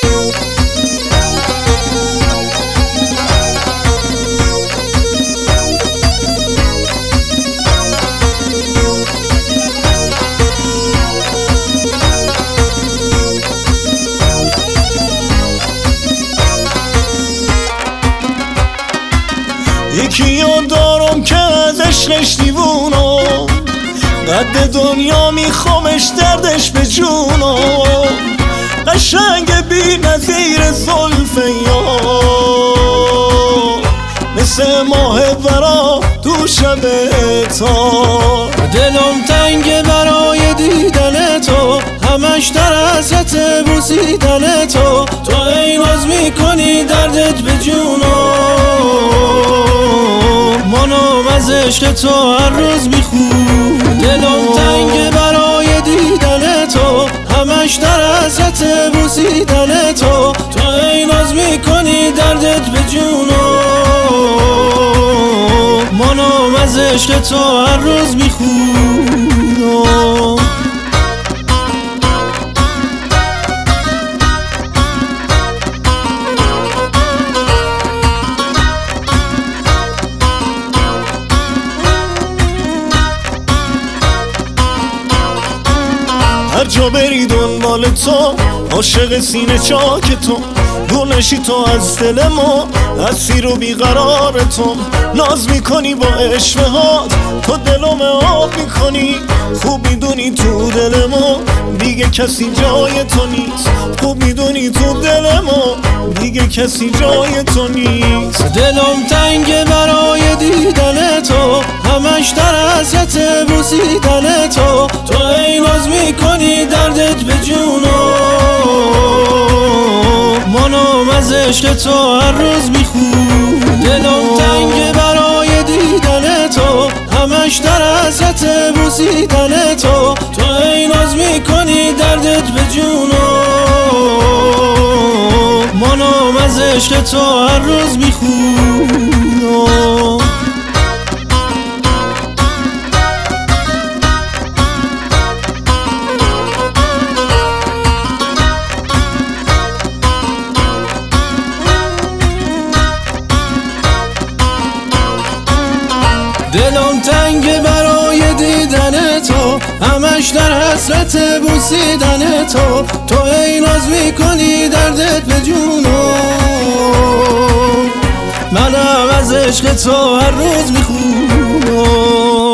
یکی یاد دارم که ازش دیوونم، قد دنیا میخوامش دردش به جونم، قشنگ بی نظیر زلف یار، مثل ماه برا تو شب تار. دلم تنگه برای دیدن تو، همش در حسرت بوسیدن تو. تو ای ناز میکنی دردت به جونم، منم از عشق تو هر روز میخونم. دلم تنگه برای دیدن تو، همش در حسرت بوسیدن تو. تو ای ناز میکنی دردت به جونم، منم از عشق تو هر روز میخونم. هر جا بری دنبال تو، عاشق سینه چاک تو، دور نشی تو از دل ما، اسیر و بیقرار تو. ناز میکنی با اشوهات، تو دلم آب میکنی. خوب میدونی تو دل ما دیگه کسی جای تو نیست. خوب میدونی تو دل ما دیگه کسی جای تو نیست. دلم تنگه برای دیدن تو، همش در حسرت بوسیدن تو. تو ای ناز میکنی دردت به جونم، منم از عشق تو هر روز میخونم. دلم تنگه برای دیدن تو، همش در حسرت بوسیدن تو. تو ای ناز میکنی دردت به جونم، منم از عشق تو هر روز میخونم. دلم تنگه برای دیدن تو، همش در حسرت بوسیدن تو. تو ای ناز میکنی دردت به جونم، منم از عشق تو هر روز میخونم.